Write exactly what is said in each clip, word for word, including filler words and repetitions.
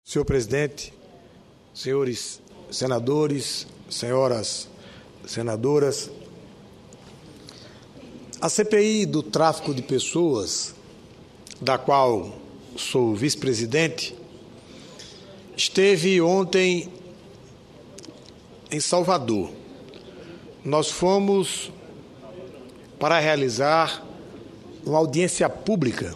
Senhor presidente, senhores senadores, senhoras senadoras, a C P I do tráfico de pessoas, da qual sou vice-presidente, esteve ontem em Salvador. Nós fomos para realizar uma audiência pública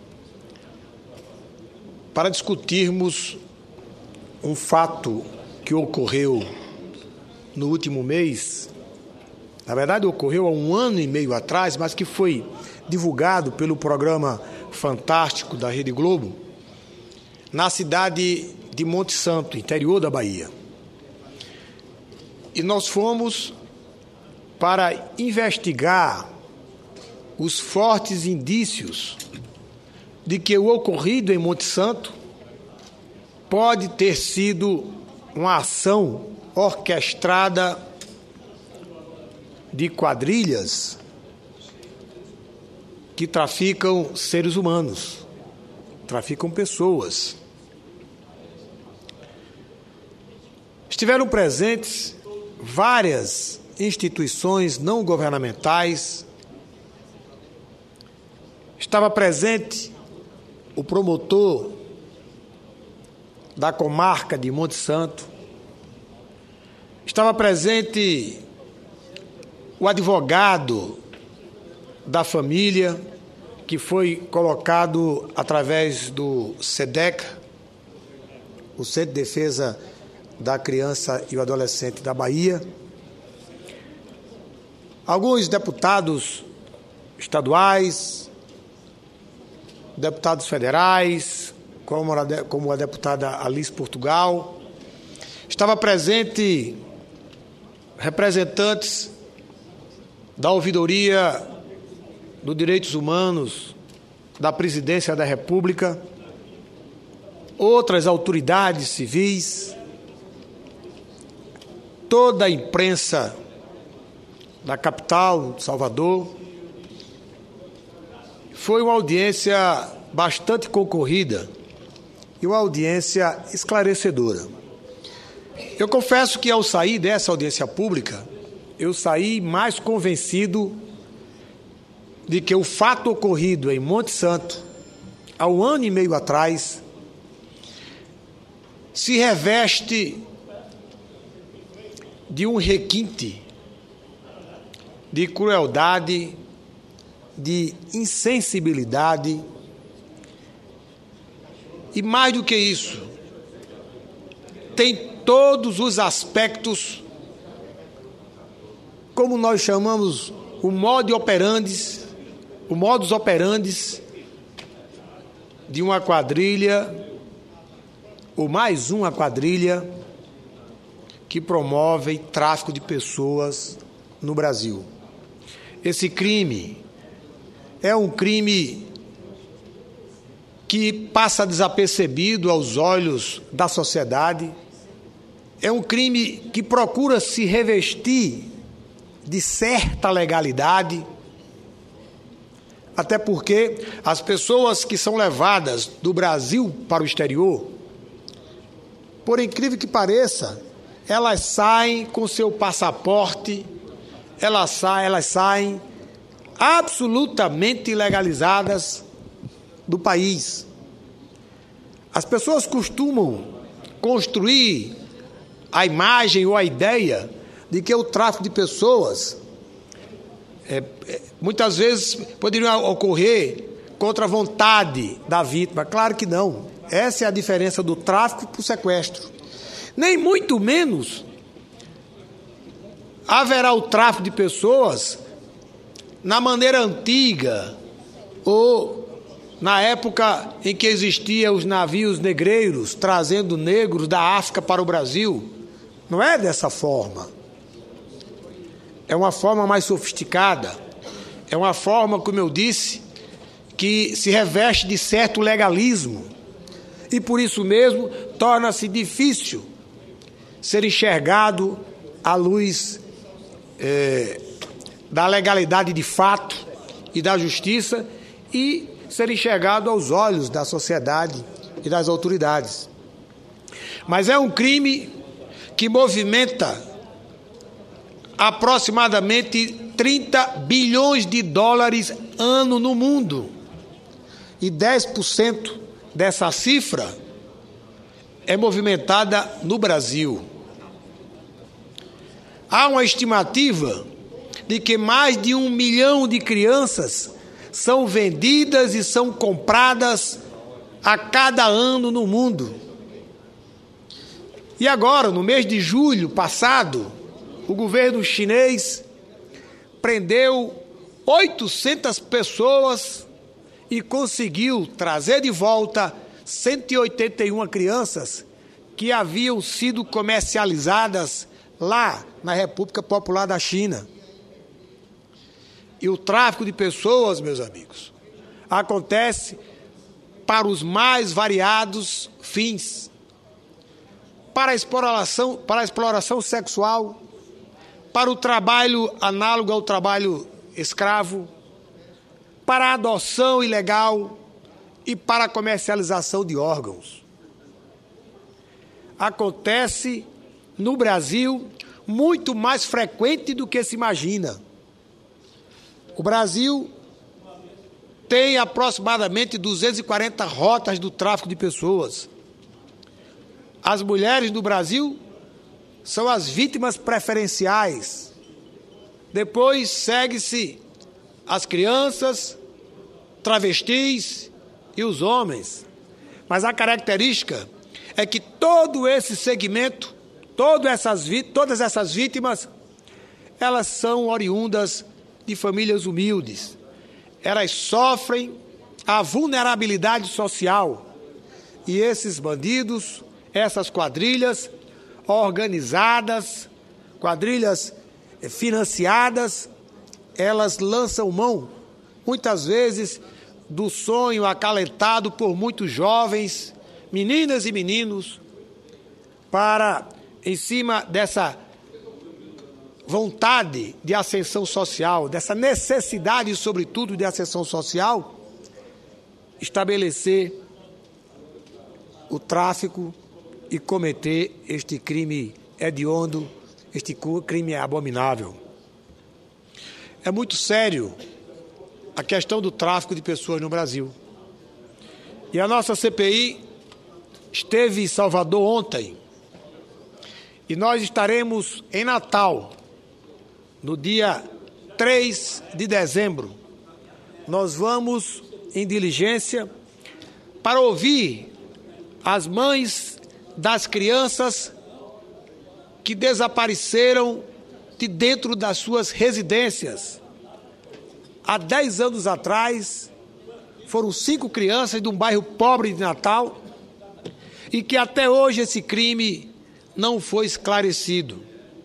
para discutirmos um fato que ocorreu no último mês. Na verdade, ocorreu há um ano e meio atrás, mas que foi divulgado pelo programa Fantástico da Rede Globo, na cidade de Monte Santo, interior da Bahia. E nós fomos para investigar os fortes indícios de que o ocorrido em Monte Santo pode ter sido uma ação orquestrada de quadrilhas que traficam seres humanos, traficam pessoas. Estiveram presentes várias instituições não governamentais. Estava presente o promotor da comarca de Monte Santo, estava presente o advogado da família, que foi colocado através do SEDECA, o Centro de Defesa da Criança e o Adolescente da Bahia, alguns deputados estaduais, deputados federais, como a, como a deputada Alice Portugal. Estava presente representantes da Ouvidoria dos Direitos Humanos, da Presidência da República, outras autoridades civis, toda a imprensa da capital, Salvador. Foi uma audiência bastante concorrida e uma audiência esclarecedora. Eu confesso que, ao sair dessa audiência pública, eu saí mais convencido de que o fato ocorrido em Monte Santo, há um ano e meio atrás, se reveste de um requinte de crueldade, de insensibilidade e, mais do que isso, tem todos os aspectos, como nós chamamos o modo operandi, o modus operandi de uma quadrilha, ou mais uma quadrilha, que promove tráfico de pessoas no Brasil. Esse crime é um crime que passa desapercebido aos olhos da sociedade, é um crime que procura se revestir de certa legalidade, até porque as pessoas que são levadas do Brasil para o exterior, por incrível que pareça, elas saem com seu passaporte, elas saem, elas saem absolutamente legalizadas do país. As pessoas costumam construir a imagem ou a ideia de que o tráfico de pessoas é, é, muitas vezes poderia ocorrer contra a vontade da vítima. Claro que não. Essa é a diferença do tráfico para o sequestro. Nem muito menos haverá o tráfico de pessoas na maneira antiga, ou na época em que existiam os navios negreiros trazendo negros da África para o Brasil. Não é dessa forma. É uma forma mais sofisticada. É uma forma, como eu disse, que se reveste de certo legalismo. E por isso mesmo torna-se difícil ser enxergado à luz é, da legalidade de fato e da justiça, e ser enxergado aos olhos da sociedade e das autoridades. Mas é um crime que movimenta aproximadamente trinta bilhões de dólares ano no mundo. E dez por cento dessa cifra é movimentada no Brasil. Há uma estimativa de que mais de um milhão de crianças são vendidas e são compradas a cada ano no mundo. E agora, no mês de julho passado, o governo chinês prendeu oitocentas pessoas e conseguiu trazer de volta cento e oitenta e uma crianças que haviam sido comercializadas lá na República Popular da China. E o tráfico de pessoas, meus amigos, acontece para os mais variados fins. Para a exploração, para a exploração sexual, para o trabalho análogo ao trabalho escravo, para a adoção ilegal e para a comercialização de órgãos. Acontece no Brasil muito mais frequente do que se imagina. O Brasil tem aproximadamente duzentas e quarenta rotas do tráfico de pessoas. As mulheres do Brasil são as vítimas preferenciais. Depois segue-se as crianças, travestis e os homens. Mas a característica é que todo esse segmento, todas essas, todas essas vítimas, elas são oriundas de famílias humildes. Elas sofrem a vulnerabilidade social. E esses bandidos, essas quadrilhas organizadas, quadrilhas financiadas, elas lançam mão, muitas vezes, do sonho acalentado por muitos jovens, meninas e meninos, para, em cima dessa vontade de ascensão social, dessa necessidade, sobretudo, de ascensão social, estabelecer o tráfico e cometer este crime hediondo, este crime abominável. É muito sério a questão do tráfico de pessoas no Brasil. E a nossa C P I esteve em Salvador ontem. E nós estaremos em Natal, no dia três de dezembro. Nós vamos em diligência para ouvir as mães das crianças que desapareceram de dentro das suas residências. Há dez anos atrás, foram cinco crianças de um bairro pobre de Natal e que até hoje esse crime não foi esclarecido.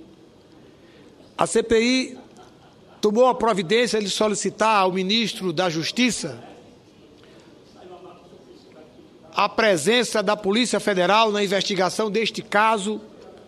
A C P I tomou a providência de solicitar ao ministro da Justiça a presença da Polícia Federal na investigação deste caso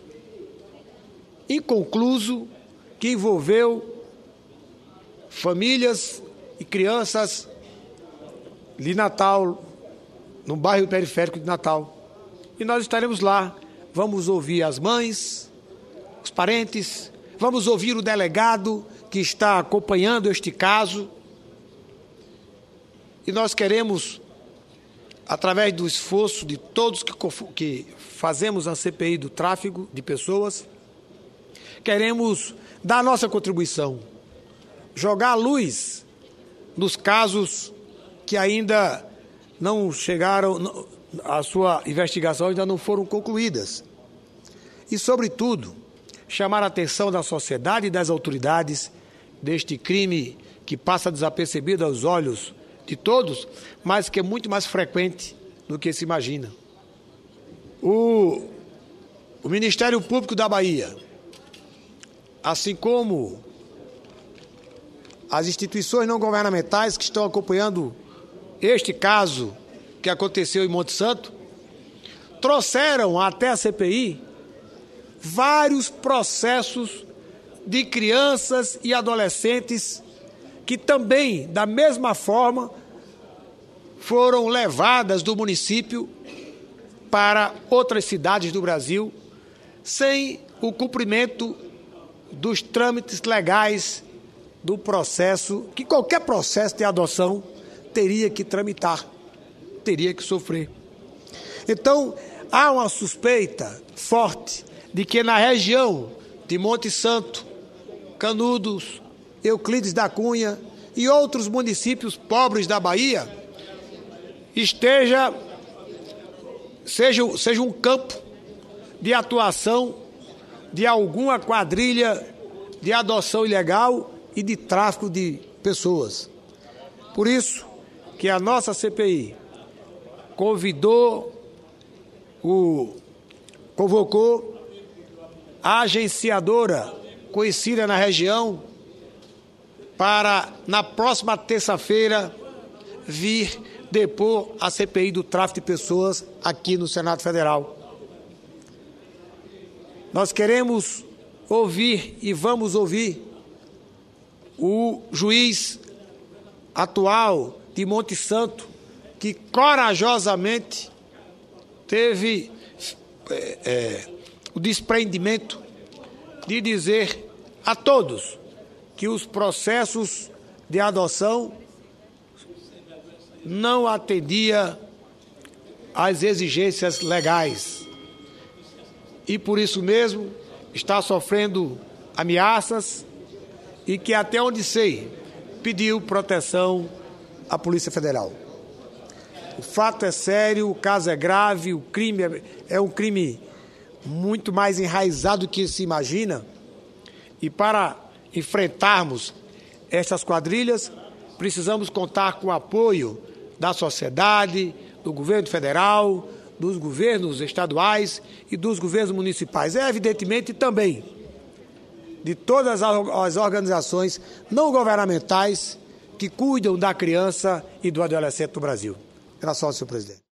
inconcluso que envolveu famílias e crianças de Natal, no bairro periférico de Natal. E nós estaremos lá, vamos ouvir as mães, os parentes, vamos ouvir o delegado que está acompanhando este caso. E nós queremos, através do esforço de todos que, que fazemos a C P I do tráfico de pessoas, queremos dar a nossa contribuição, jogar a luz nos casos que ainda não chegaram, a sua investigação ainda não foram concluídas. E, sobretudo, chamar a atenção da sociedade e das autoridades deste crime que passa desapercebido aos olhos de todos, mas que é muito mais frequente do que se imagina. O, o Ministério Público da Bahia, assim como as instituições não governamentais que estão acompanhando este caso que aconteceu em Monte Santo, trouxeram até a C P I vários processos de crianças e adolescentes que também, da mesma forma, foram levadas do município para outras cidades do Brasil sem o cumprimento dos trâmites legais do processo, que qualquer processo de adoção teria que tramitar, teria que sofrer. Então, há uma suspeita forte de que na região de Monte Santo, Canudos, Euclides da Cunha e outros municípios pobres da Bahia esteja seja, seja um campo de atuação de alguma quadrilha de adoção ilegal e de tráfico de pessoas. Por isso que a nossa C P I convidou, o, convocou a agenciadora conhecida na região para, na próxima terça-feira, vir depor a C P I do tráfico de pessoas aqui no Senado Federal. Nós queremos ouvir e vamos ouvir o juiz atual de Monte Santo, que corajosamente teve é, é, o desprendimento de dizer a todos que os processos de adoção não atendia às exigências legais e, por isso mesmo, está sofrendo ameaças e que, até onde sei, pediu proteção à Polícia Federal. O fato é sério, o caso é grave, o crime é, é um crime muito mais enraizado do que se imagina, e para enfrentarmos essas quadrilhas, precisamos contar com o apoio da sociedade, do governo federal, dos governos estaduais e dos governos municipais. É evidentemente também de todas as organizações não governamentais que cuidam da criança e do adolescente do Brasil. Era só, senhor presidente.